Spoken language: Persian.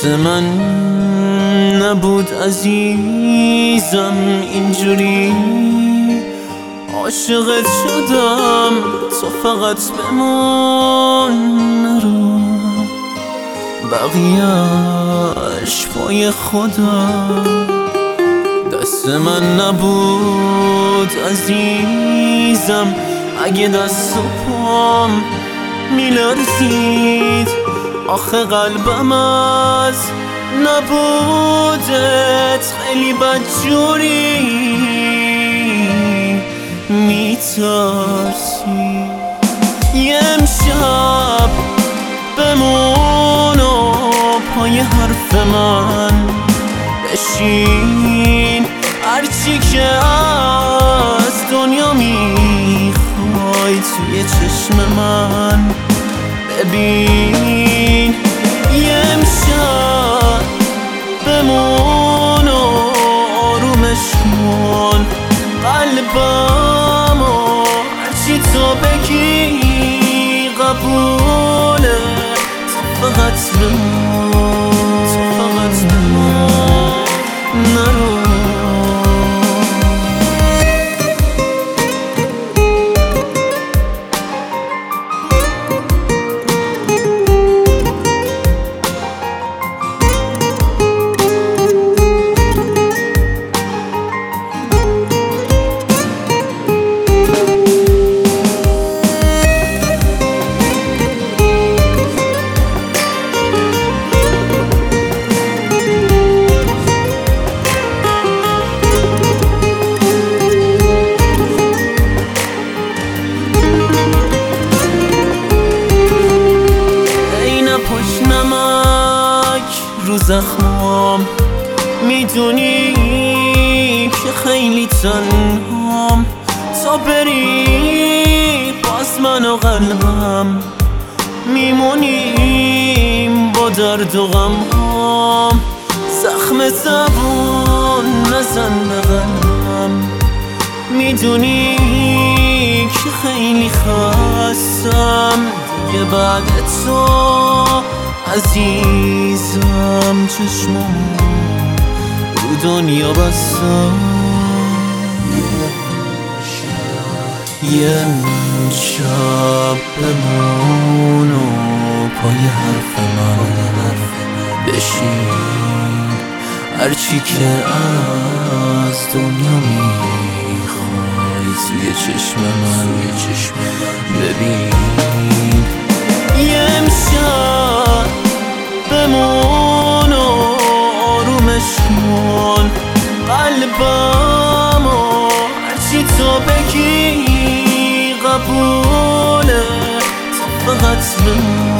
دست من نبود عزیزم اینجوری عاشقت شدم تو فقط بمون نرو بقیه‌اش پای خدا دست من نبود عزیزم اگه دست و پام میلرزید آخه قلبم از نبودت خیلی بدجوری میترسی یه امشب بمون و پای حرف من بشین هرچی که از دنیا میخوای توی چشم من ببین یه امشب بمون و آرومش کن قلبم و هرچی تو بگی قبوله تو فقط بمون نرو رو زخمام میدونی که خیلی تنهام تا بری باز من و قلبم میمونیم با درد و غمهام زخم زبون نزن به قلبم میدونی که خیلی خستم دیگه بعد تو عزیزم چشمم رو دنیا بستم یه شب بمون و پای حرف من بشین هرچی که از دنیا میخوای توی چشم من ببین یه امشب بمون و آرومش کن قلبم و هرچی تو بگی قبوله تو فقط بمون